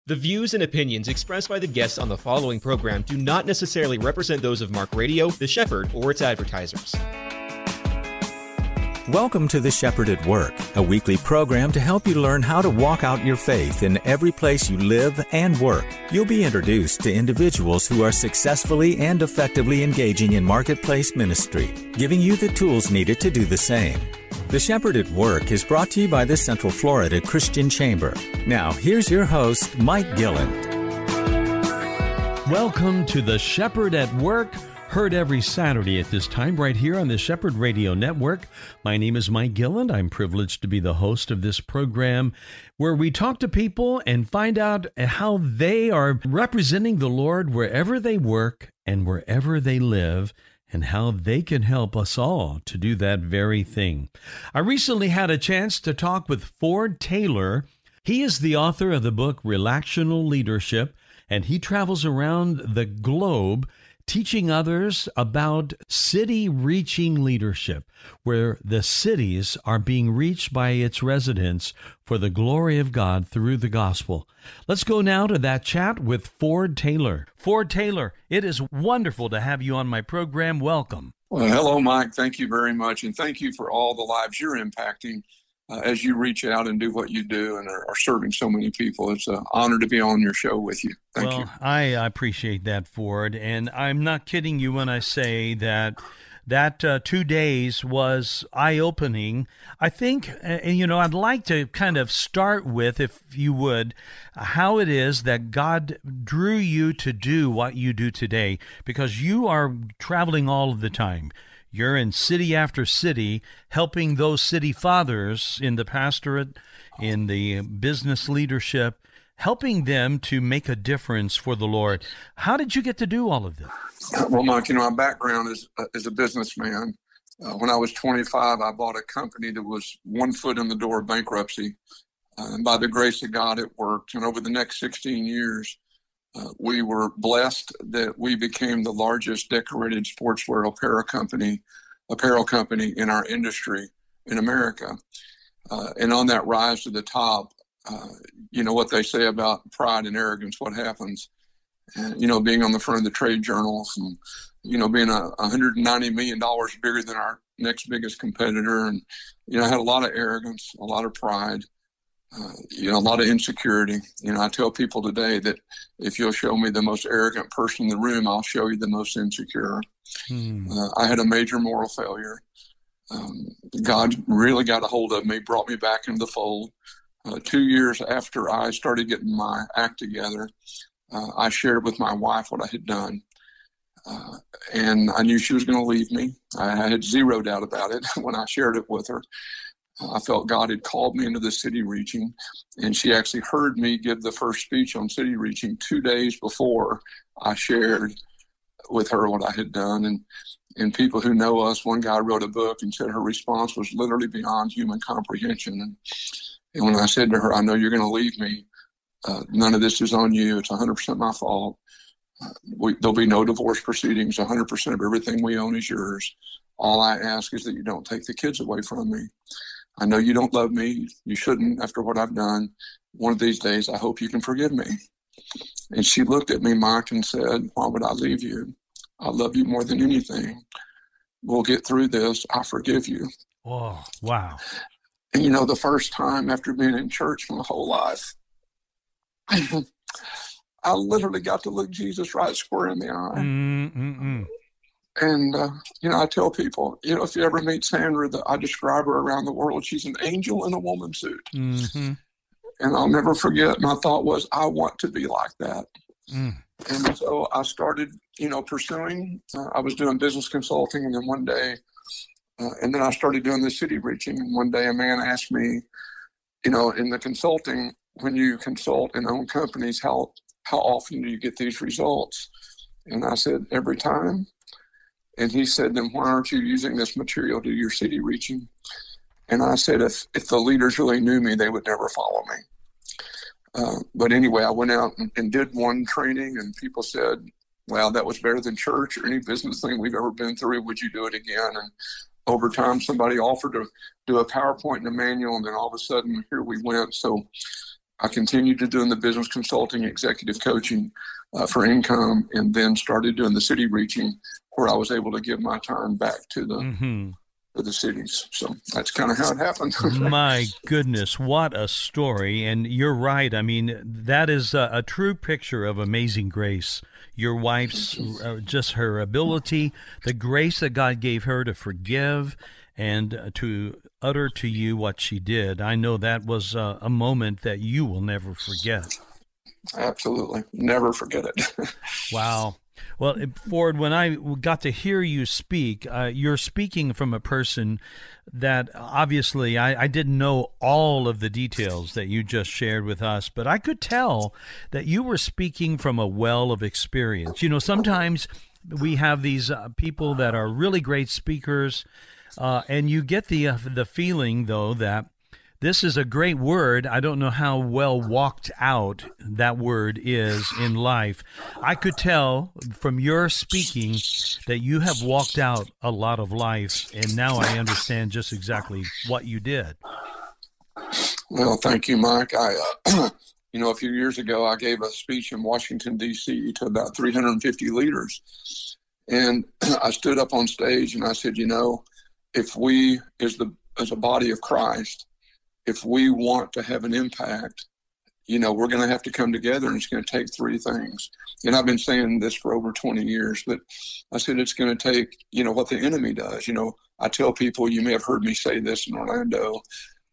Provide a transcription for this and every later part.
The views and opinions expressed by the guests on the following program do not necessarily represent those of Mark Radio, The Shepherd, or its advertisers. Welcome to The Shepherd at Work, a weekly program to help you learn how to walk out your faith in every place you live and work. You'll be introduced to individuals who are successfully and effectively engaging in marketplace ministry, giving you the tools needed to do the same. The Shepherd at Work is brought to you by the Central Florida Christian Chamber. Now, here's your host, Mike Gilland. Welcome to The Shepherd at Work, heard every Saturday at this time right here on the Shepherd Radio Network. My name is Mike Gilland. I'm privileged to be the host of this program where we talk to people and find out how they are representing the Lord wherever they work and wherever they live, and how they can help us all to do that very thing. I recently had a chance to talk with Ford Taylor. He is the author of the book Relational Leadership, and he travels around the globe teaching others about city-reaching leadership, where the cities are being reached by its residents for the glory of God through the gospel. Let's go now to that chat with Ford Taylor. Ford Taylor, it is wonderful to have you on my program. Welcome. Well, hello, Mike. Thank you very much, and thank you for all the lives you're impacting as you reach out and do what you do and are serving so many people. It's an honor to be on your show with you. Thank you. I appreciate that, Ford, and I'm not kidding you when I say that 2 days was eye-opening. I think, I'd like to kind of start with, if you would, how it is that God drew you to do what you do today, because you are traveling all of the time. You're in city after city, helping those city fathers in the pastorate, in the business leadership, helping them to make a difference for the Lord. How did you get to do all of this? Well, Mike, my background is a businessman. When I was 25, I bought a company that was 1 foot in the door of bankruptcy. And by the grace of God, it worked. And over the next 16 years, we were blessed that we became the largest decorated sportswear apparel company in our industry in America. And on that rise to the top, what they say about pride and arrogance, what happens, being on the front of the trade journals and, being $190 million bigger than our next biggest competitor. And, I had a lot of arrogance, a lot of pride, a lot of insecurity. I tell people today that if you'll show me the most arrogant person in the room, I'll show you the most insecure. I had a major moral failure. God really got a hold of me, brought me back into the fold. 2 years after I started getting my act together, I shared with my wife what I had done. And I knew she was going to leave me. I had zero doubt about it when I shared it with her. I felt God had called me into the City Reaching, and she actually heard me give the first speech on City Reaching 2 days before I shared with her what I had done. And people who know us, one guy wrote a book and said her response was literally beyond human comprehension. And when I said to her, I know you're going to leave me. None of this is on you. It's 100% my fault. There'll be no divorce proceedings. 100% of everything we own is yours. All I ask is that you don't take the kids away from me. I know you don't love me. You shouldn't after what I've done. One of these days, I hope you can forgive me. And she looked at me, Mike, and said, why would I leave you? I love you more than anything. We'll get through this. I forgive you. Oh, wow. And, the first time after being in church my whole life, I literally got to look Jesus right square in the eye. Mm-mm-mm. And, I tell people, if you ever meet Sandra, I describe her around the world. She's an angel in a woman's suit. Mm-hmm. And I'll never forget, my thought was, I want to be like that. And so I started, pursuing. I was doing business consulting, and then one day, and then I started doing the City Reaching. And one day a man asked me, in the consulting, when you consult and own companies, how often do you get these results? And I said, every time. And he said, then why aren't you using this material to do your City Reaching? And I said, if the leaders really knew me, they would never follow me. But anyway, I went out and did one training, and people said, wow, that was better than church or any business thing we've ever been through. Would you do it again? And over time, somebody offered to do a PowerPoint and a manual, and then all of a sudden, here we went. So I continued to doing the business consulting, executive coaching for income, and then started doing the city reaching, where I was able to give my time back to the cities. So that's kind of how it happened. My goodness, what a story. And you're right. I mean, that is a true picture of amazing grace. Your wife's, just her ability, the grace that God gave her to forgive and to utter to you what she did. I know that was a moment that you will never forget. Absolutely. Never forget it. Wow. Well, Ford, when I got to hear you speak, you're speaking from a person that obviously I didn't know all of the details that you just shared with us, but I could tell that you were speaking from a well of experience. You know, sometimes we have these people that are really great speakers, and you get the feeling, though, that this is a great word. I don't know how well walked out that word is in life. I could tell from your speaking that you have walked out a lot of life, and now I understand just exactly what you did. Well, thank you, Mike. A few years ago, I gave a speech in Washington, D.C. to about 350 leaders. And I stood up on stage and I said, if we, as a body of Christ, if we want to have an impact, we're going to have to come together, and it's going to take three things. And I've been saying this for over 20 years, but I said it's going to take, what the enemy does. I tell people, you may have heard me say this in Orlando,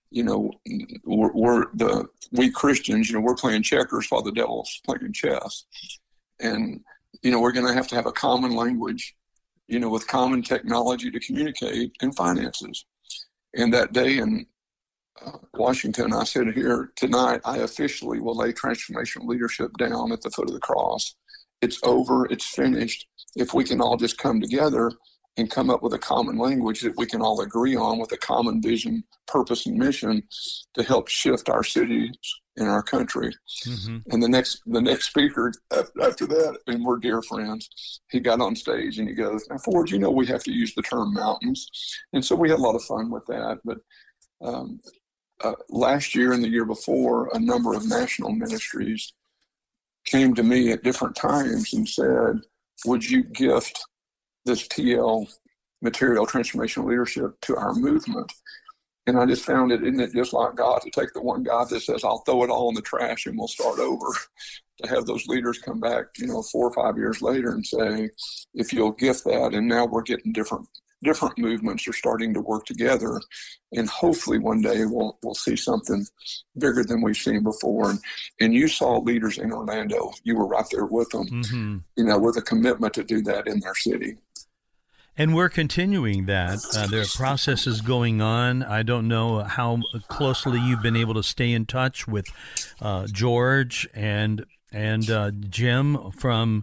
we Christians, we're playing checkers while the devil's playing chess. And, we're going to have a common language, with common technology to communicate, and finances. And that day in Washington, I said, here tonight, I officially will lay transformational leadership down at the foot of the cross. It's over. It's finished. If we can all just come together and come up with a common language that we can all agree on, with a common vision, purpose, and mission to help shift our cities and our country. Mm-hmm. And the next speaker after that, and we're dear friends, he got on stage and he goes, now, Ford, we have to use the term mountains. And so we had a lot of fun with that. But last year and the year before, a number of national ministries came to me at different times and said, would you gift this TL material, transformational leadership, to our movement? And I just found isn't it just like God to take the one God that says, I'll throw it all in the trash and we'll start over, to have those leaders come back, 4 or 5 years later and say, if you'll gift that. And now we're getting different movements are starting to work together, and hopefully one day we'll see something bigger than we've seen before. And you saw leaders in Orlando. You were right there with them, mm-hmm. With a commitment to do that in their city. And we're continuing that. There are processes going on. I don't know how closely you've been able to stay in touch with George and Jim from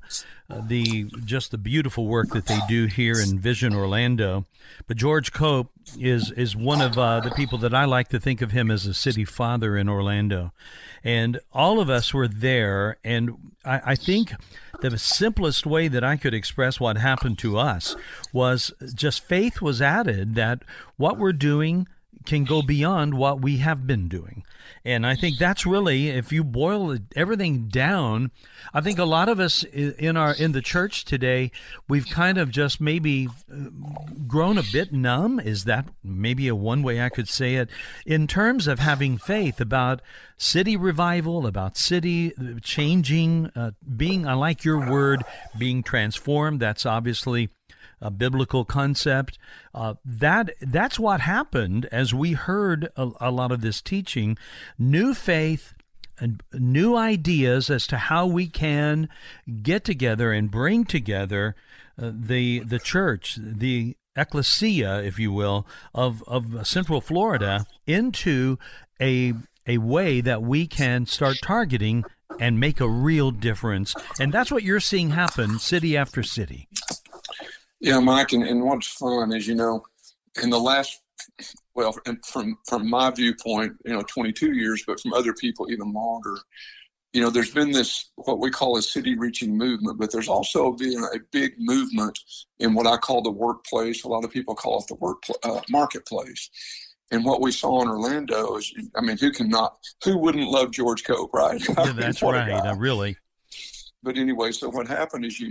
the beautiful work that they do here in Vision Orlando. But George Cope is one of the people that I like to think of him as a city father in Orlando. And all of us were there, and I think the simplest way that I could express what happened to us was just faith was added that what we're doing can go beyond what we have been doing. And I think that's really, if you boil everything down, I think a lot of us in the church today, we've kind of just maybe grown a bit numb. Is that maybe a one way I could say it? In terms of having faith about city revival, about city changing, being, I like your word, being transformed. That's obviously a biblical concept. That's what happened as we heard a lot of this teaching. New faith and new ideas as to how we can get together and bring together the church, the ecclesia, if you will, of Central Florida into a way that we can start targeting and make a real difference. And that's what you're seeing happen city after city. Yeah, Mike, and what's fun is, in the last, from my viewpoint, 22 years, but from other people even longer, there's been this, what we call a city reaching movement, but there's also been a big movement in what I call the workplace. A lot of people call it the marketplace. And what we saw in Orlando is, I mean, who wouldn't love George Cope, right? Yeah, that's right, really. But anyway, so what happened is,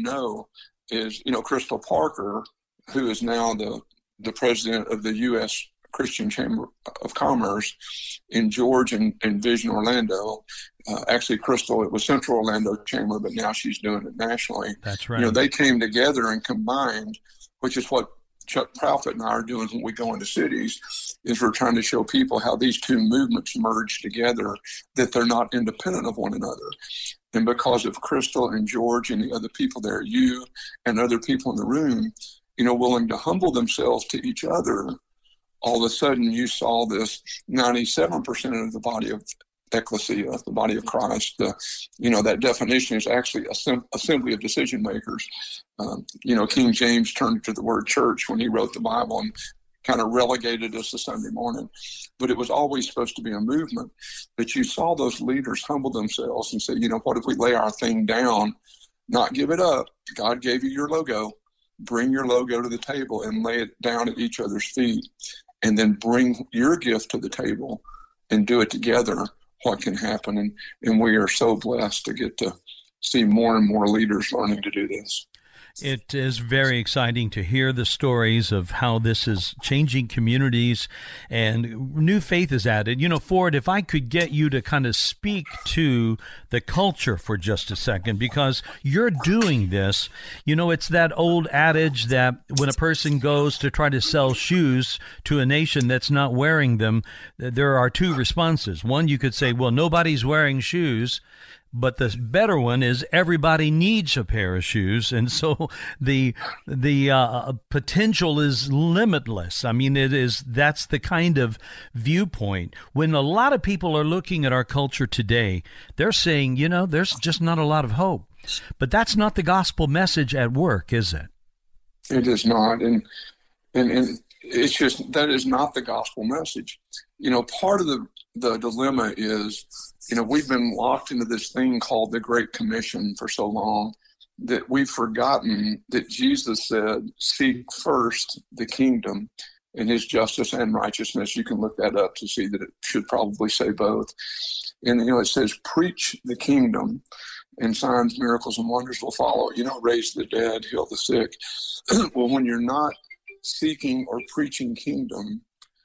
Crystal Parker, who is now the president of the U.S. Christian Chamber of Commerce in George and Vision Orlando. Actually, Crystal, it was Central Orlando Chamber, but now she's doing it nationally. That's right. They came together and combined, which is what Chuck Profit and I are doing when we go into cities, is we're trying to show people how these two movements merge together, that they're not independent of one another. And because of Crystal and George and the other people there, you and other people in the room, willing to humble themselves to each other, all of a sudden you saw this 97% of the body of ecclesia, the body of Christ. That definition is actually assembly of decision makers. King James turned to the word church when he wrote the Bible and kind of relegated us to Sunday morning. But it was always supposed to be a movement. But you saw those leaders humble themselves and say, what if we lay our thing down, not give it up? God gave you your logo. Bring your logo to the table and lay it down at each other's feet. And then bring your gift to the table and do it together. What can happen? And we are so blessed to get to see more and more leaders learning to do this. It is very exciting to hear the stories of how this is changing communities and new faith is added. Ford, if I could get you to kind of speak to the culture for just a second, because you're doing this. It's that old adage that when a person goes to try to sell shoes to a nation that's not wearing them, there are two responses. One, you could say, well, nobody's wearing shoes. But the better one is everybody needs a pair of shoes, and so the potential is limitless. I mean, that's the kind of viewpoint. When a lot of people are looking at our culture today, they're saying, there's just not a lot of hope. But that's not the gospel message at work, is it? It is not, and it's just that is not the gospel message. Part of the dilemma is, we've been locked into this thing called the Great Commission for so long that we've forgotten that Jesus said, seek first the kingdom and his justice and righteousness. You can look that up to see that it should probably say both. And, it says, preach the kingdom and signs, miracles, and wonders will follow. Raise the dead, heal the sick. Well, when you're not seeking or preaching kingdom,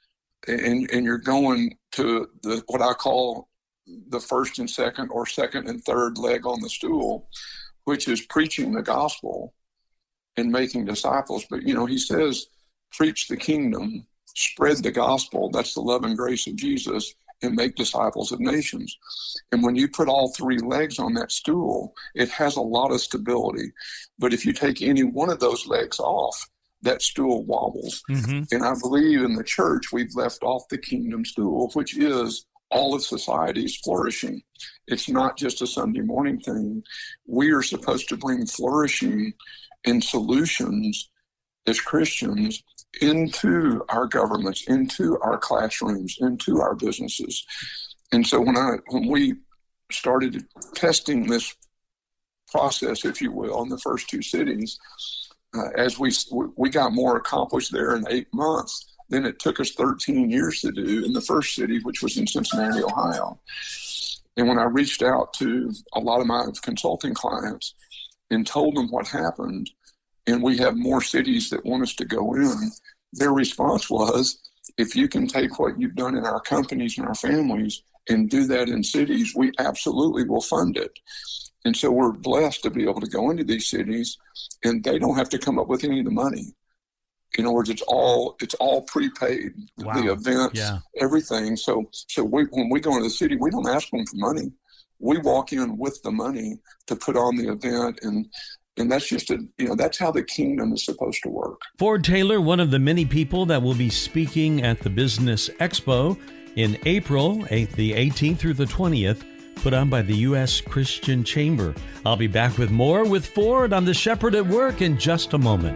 and you're going to what I call the first and second or second and third leg on the stool, which is preaching the gospel and making disciples. But, he says, preach the kingdom, spread the gospel. That's the love and grace of Jesus, and make disciples of nations. And when you put all three legs on that stool, it has a lot of stability. But if you take any one of those legs off, that stool wobbles. Mm-hmm. And I believe in the church, we've left off the kingdom stool, which is all of society's flourishing. It's not just a Sunday morning thing. We are supposed to bring flourishing and solutions as Christians into our governments, into our classrooms, into our businesses. And so when we started testing this process, if you will, in the first two cities, as we got more accomplished there in 8 months than it took us 13 years to do in the first city, which was in Cincinnati, Ohio. And when I reached out to a lot of my consulting clients and told them what happened, and we have more cities that want us to go in, their response was, if you can take what you've done in our companies and our families and do that in cities, we absolutely will fund it. And so we're blessed to be able to go into these cities, and they don't have to come up with any of the money. In other words, it's all prepaid. Wow. The events, everything. So when we go into the city, we don't ask them for money. We walk in with the money to put on the event, and that's just that's how the kingdom is supposed to work. Ford Taylor, one of the many people that will be speaking at the Business Expo in April, the 18th through the 20th. Put on by the U.S. Christian Chamber. I'll be back with more with Ford on The Shepherd at Work in just a moment.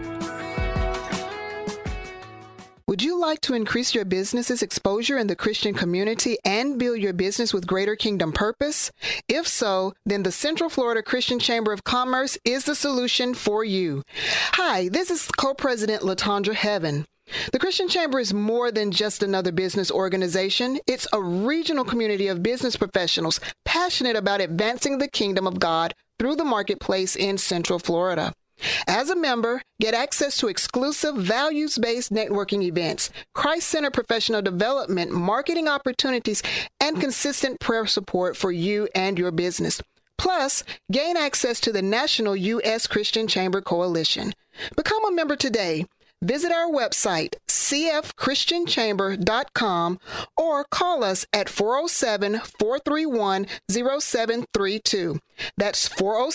Would you like to increase your business's exposure in the Christian community and build your business with greater kingdom purpose? If so, then the Central Florida Christian Chamber of Commerce is the solution for you. Hi, this is Co-President LaTondra Heaven. The Christian Chamber is more than just another business organization. It's a regional community of business professionals passionate about advancing the kingdom of God through the marketplace in Central Florida. As a member, get access to exclusive values-based networking events, Christ-centered professional development, marketing opportunities, and consistent prayer support for you and your business. Plus, gain access to the National U.S. Christian Chamber Coalition. Become a member today. Visit our website, cfchristianchamber.com, or call us at 407-431-0732. That's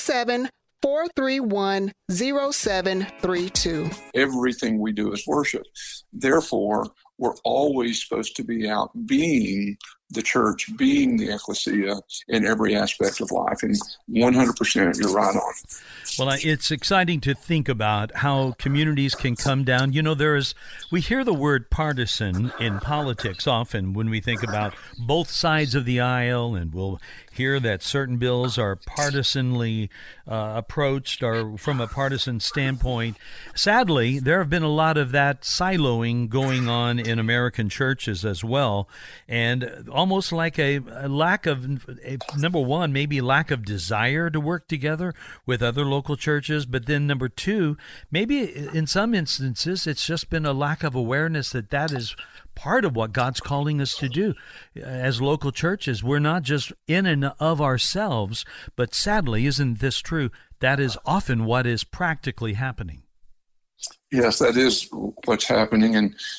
407-431-0732. Everything we do is worship. Therefore, we're always supposed to be out being the church, being the ecclesia in every aspect of life. And 100%, you're right on. Well, it's exciting to think about how communities can come down. You know, we hear the word partisan in politics often when we think about both sides of the aisle, and we'll hear that certain bills are partisanly approached or from a partisan standpoint. Sadly, there have been a lot of that siloing going on in American churches as well, and almost like a lack of, number one, maybe lack of desire to work together with other local churches, but then number two, maybe in some instances it's just been a lack of awareness that is part of what God's calling us to do. As local churches, we're not just in and of ourselves, but sadly, isn't this true? That is often what is practically happening. Yes, that is what's happening,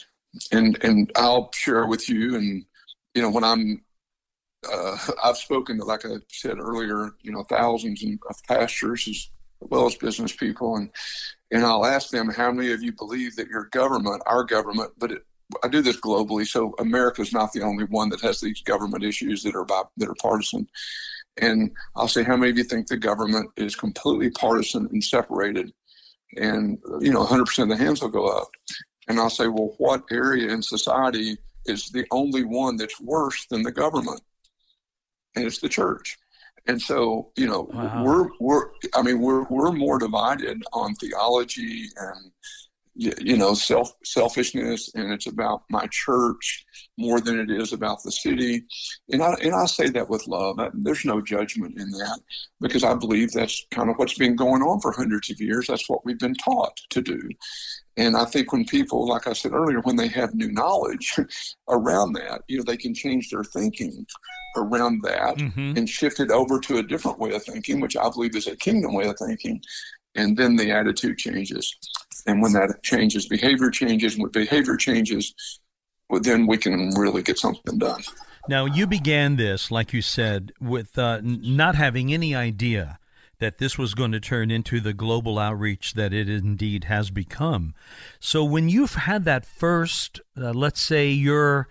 and I'll share with you. And you know, when I've spoken to, like I said earlier, you know, thousands of pastors as well as business people, and I'll ask them, how many of you believe that your government, our government, I do this globally, so America's not the only one that has these government issues that are partisan. And I'll say, how many of you think the government is completely partisan and separated? And, you know, 100% of the hands will go up. And I'll say, well, what area in society is the only one that's worse than the government? And it's the church. And so, you know, wow. we're more divided on theology and, you know, selfishness, and it's about my church more than it is about the city. And I say that with love. There's no judgment in that, because I believe that's kind of what's been going on for hundreds of years. That's what we've been taught to do. And I think when people, like I said earlier, when they have new knowledge around that, you know, they can change their thinking around that and shift it over to a different way of thinking, which I believe is a kingdom way of thinking. And then the attitude changes. And when that changes, behavior changes. And when behavior changes, well, then we can really get something done. Now, you began this, like you said, with not having any idea that this was going to turn into the global outreach that it indeed has become. So when you've had that first, let's say, your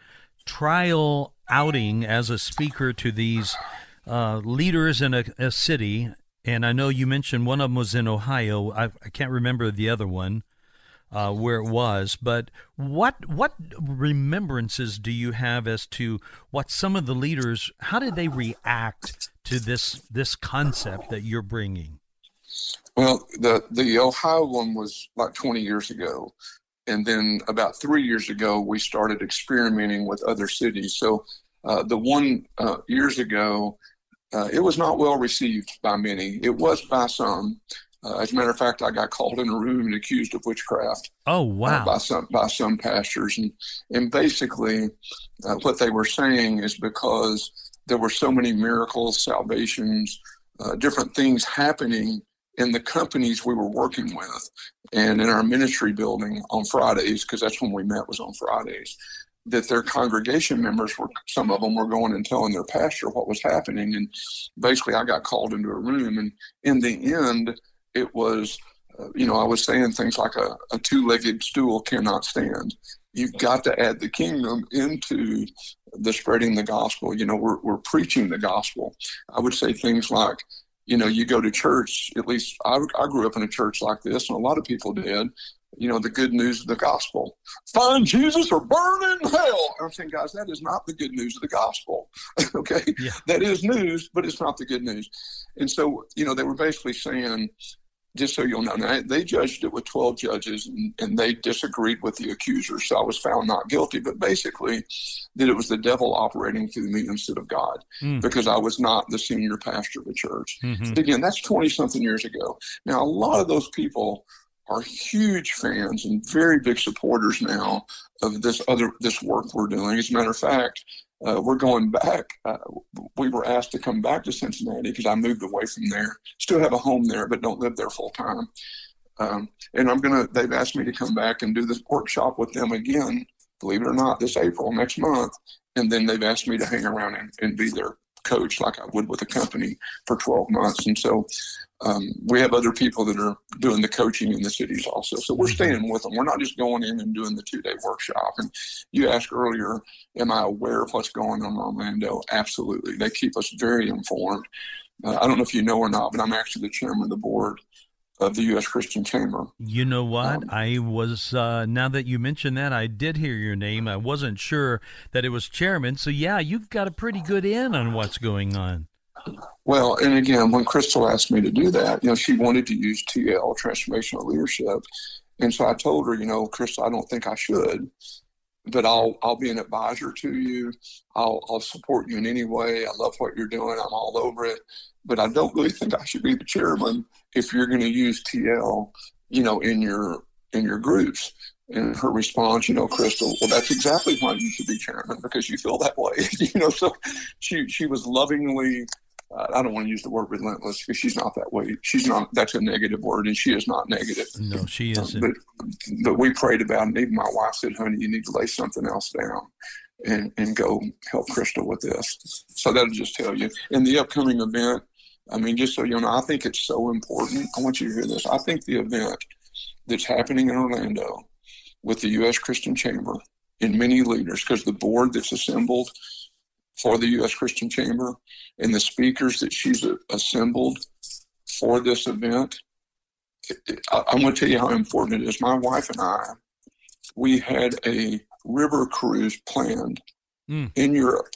trial outing as a speaker to these leaders in a city, and I know you mentioned one of them was in Ohio. I can't remember the other one, where it was. But what remembrances do you have as to what some of the leaders, how did they react to this concept that you're bringing? Well, the Ohio one was like 20 years ago. And then about 3 years ago, we started experimenting with other cities. So the one years ago, it was not well received by many. It was by some. As a matter of fact, I got called in a room and accused of witchcraft. Oh, wow! By some pastors, and basically, what they were saying is because there were so many miracles, salvations, different things happening in the companies we were working with, and in our ministry building on Fridays, because that's when we met, was on Fridays, that their congregation members some of them were going and telling their pastor what was happening. And basically I got called into a room, and in the end, it was, I was saying things like a two-legged stool cannot stand. You've got to add the kingdom into the spreading the gospel. We're preaching the gospel. I would say things like, you go to church, at least I grew up in a church like this, and a lot of people did, the good news of the gospel. Find Jesus or burn in hell. I'm saying, guys, that is not the good news of the gospel. Okay? Yeah. That is news, but it's not the good news. And so, they were basically saying just so you'll know, now, they judged it with 12 judges, and they disagreed with the accuser. So I was found not guilty, but basically that it was the devil operating through me instead of God, because I was not the senior pastor of the church. But again, that's 20-something years ago. Now, a lot of those people are huge fans and very big supporters now of this work we're doing. As a matter of fact, we're going back. We were asked to come back to Cincinnati because I moved away from there. Still have a home there, but don't live there full time. And they've asked me to come back and do this workshop with them again, believe it or not, this April, next month. And then they've asked me to hang around and be their coach like I would with a company for 12 months. And so we have other people that are doing the coaching in the cities also. So we're staying with them. We're not just going in and doing the 2-day workshop. And you asked earlier, am I aware of what's going on in Orlando? Absolutely. They keep us very informed. I don't know if you know or not, but I'm actually the chairman of the board of the U.S. Christian Chamber. You know what? I was, now that you mentioned that, I did hear your name. I wasn't sure that it was chairman. So, yeah, you've got a pretty good in on what's going on. Well, and again, when Crystal asked me to do that, she wanted to use TL, Transformational Leadership. And so I told her, Crystal, I don't think I should, but I'll be an advisor to you. I'll support you in any way. I love what you're doing. I'm all over it. But I don't really think I should be the chairman if you're going to use TL, in your groups. And her response, Crystal, well, that's exactly why you should be chairman, because you feel that way. So she was lovingly, I don't want to use the word relentless because she's not that way. She's not, that's a negative word, and she is not negative. No, she isn't. But we prayed about it, and even my wife said, honey, you need to lay something else down and go help Crystal with this. So that'll just tell you. In the upcoming event, just so you know, I think it's so important. I want you to hear this. I think the event that's happening in Orlando with the U.S. Christian Chamber and many leaders, because the board that's assembled for the U.S. Christian Chamber and the speakers that she's assembled for this event, I'm going to tell you how important it is. My wife and I, we had a river cruise planned in Europe.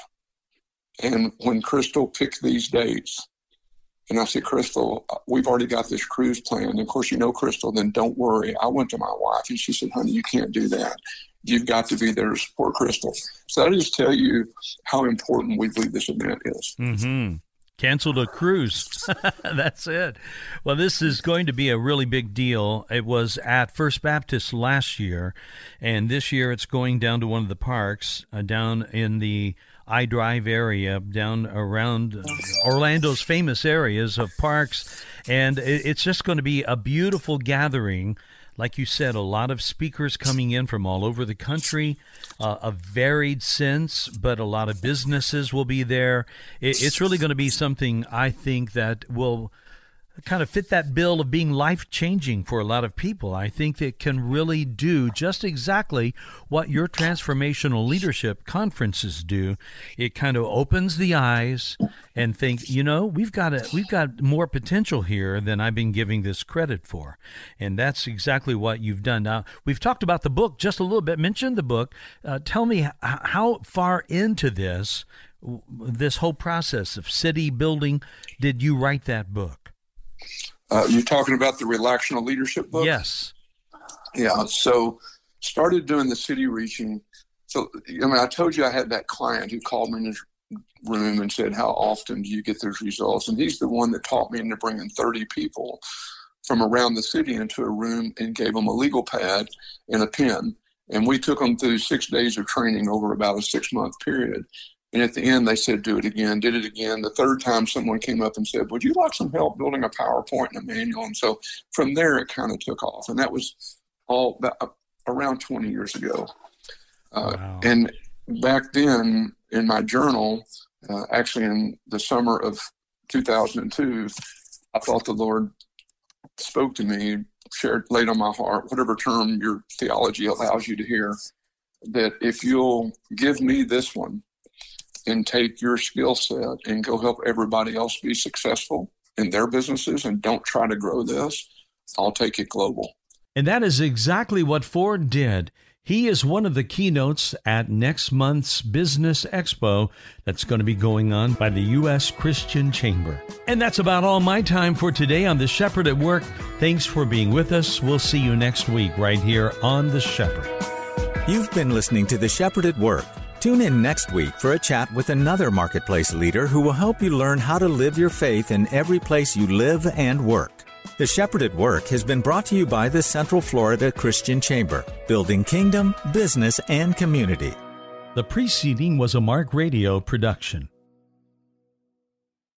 And when Crystal picked these dates, and I said, Crystal, we've already got this cruise planned. And of course, Crystal, then don't worry. I went to my wife and she said, honey, you can't do that. You've got to be there to support Crystal. So I just tell you how important we believe this event is. Canceled a cruise. That's it. Well, this is going to be a really big deal. It was at First Baptist last year, and this year it's going down to one of the parks down in the iDrive area, down around Orlando's famous areas of parks, and it's just going to be a beautiful gathering. Like you said, a lot of speakers coming in from all over the country, a varied sense, but a lot of businesses will be there. It's really going to be something, I think, that will kind of fit that bill of being life-changing for a lot of people. I think that can really do just exactly what your transformational leadership conferences do. It kind of opens the eyes and think, we've got more potential here than I've been giving this credit for. And that's exactly what you've done. Now, we've talked about the book just a little bit, mentioned the book. Tell me how far into this whole process of city building did you write that book? You're talking about the Relational Leadership book? Yes. Yeah. So started doing the city reaching. So, I told you I had that client who called me in his room and said, how often do you get those results? And he's the one that taught me into bringing 30 people from around the city into a room and gave them a legal pad and a pen. And we took them through 6 days of training over about a 6-month period. And at the end, they said, do it again, did it again. The third time, someone came up and said, would you like some help building a PowerPoint and a manual? And so from there, it kind of took off. And that was all about around 20 years ago. Wow. And back then, in my journal, actually in the summer of 2002, I thought the Lord spoke to me, laid on my heart, whatever term your theology allows you to hear, that if you'll give me this one, and take your skill set and go help everybody else be successful in their businesses and don't try to grow this, I'll take it global. And that is exactly what Ford did. He is one of the keynotes at next month's Business Expo that's going to be going on by the U.S. Christian Chamber. And that's about all my time for today on The Shepherd at Work. Thanks for being with us. We'll see you next week right here on The Shepherd. You've been listening to The Shepherd at Work. Tune in next week for a chat with another marketplace leader who will help you learn how to live your faith in every place you live and work. The Shepherd at Work has been brought to you by the Central Florida Christian Chamber, building kingdom, business, and community. The preceding was a Mark Radio production.